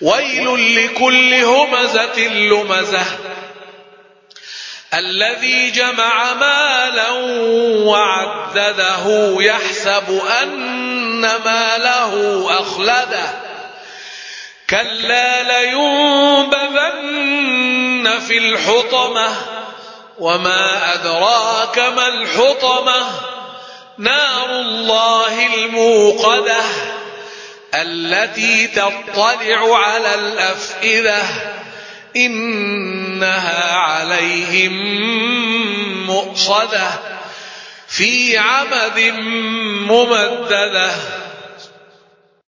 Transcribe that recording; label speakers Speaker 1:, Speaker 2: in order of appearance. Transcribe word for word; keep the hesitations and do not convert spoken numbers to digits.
Speaker 1: ويل لكل همزة لمزة الذي جمع مالا وعدده يحسب أن ماله أخلده كلا لينبذن في الحطمة وما أدراك ما الحطمة نار الله الموقدة التي تطلع على الأفئدة إنها عليهم مؤصدة في عمد ممددة.